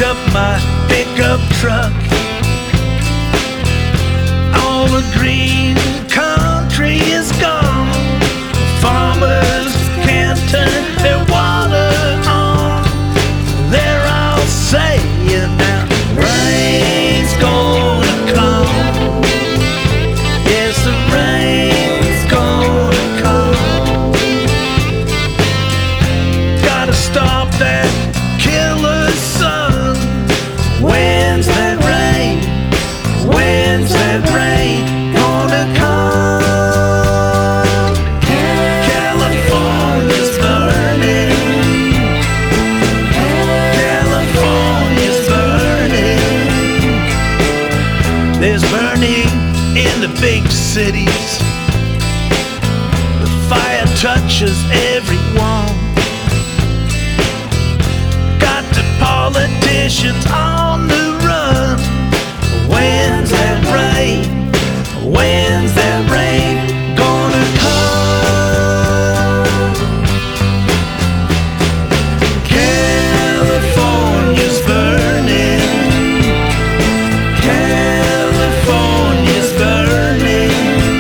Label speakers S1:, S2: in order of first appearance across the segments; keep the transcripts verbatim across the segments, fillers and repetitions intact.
S1: up my pickup truck. All the green country is gone. Farmers can't turn their water on. They're all saying now rain's gonna come. Yes, the rain's gonna come. Gotta stop that killer sun. When's that rain? When's that rain gonna come? California's burning. California's burning. There's burning in the big cities. The fire touches everyone. Got the politicians on the run. When's that rain? When's that rain gonna come? California's burning. California's burning.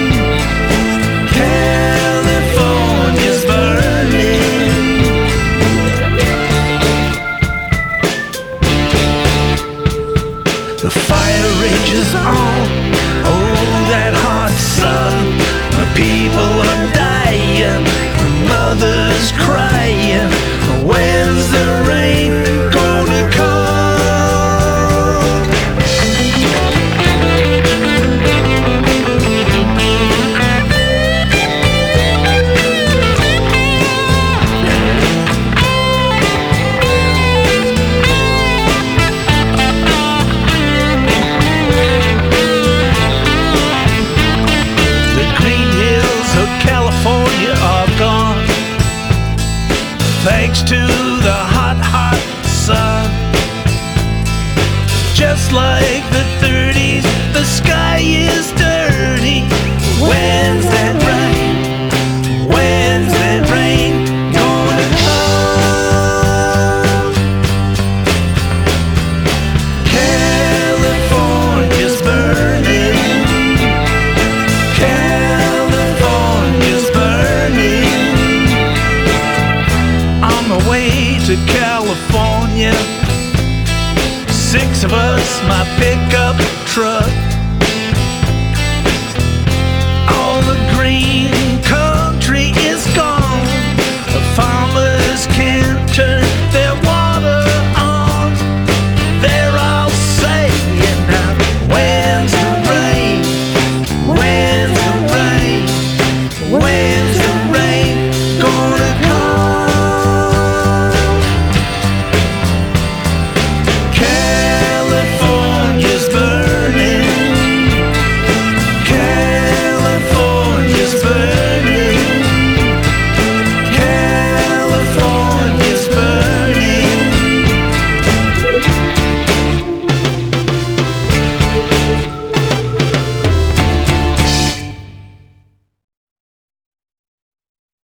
S1: California's burning. The fire rages on. Oh, that hot sun. The people are dying. The mothers crying. When's the rain gonna come? The green hills of California are gone, thanks to the hot, hot sun. Just like the thirties, the sky is dirty. When's that rain? When's that rain gonna come? California's burning. California's burning. On the way to California, six of us, my pickup truck. All the green